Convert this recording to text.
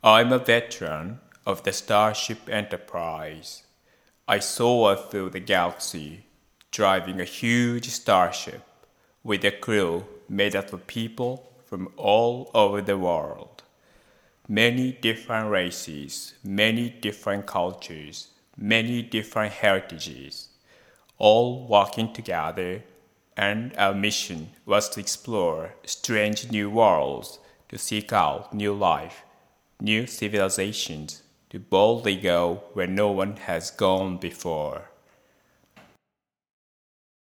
I'm a veteran of the Starship Enterprise. I soared through the galaxy, driving a huge starship with a crew made up of people from all over the world. Many different races, many different cultures, many different heritages, all working together, and our mission was to explore strange new worlds, to seek out new life, new civilizations, to boldly go where no one has gone before.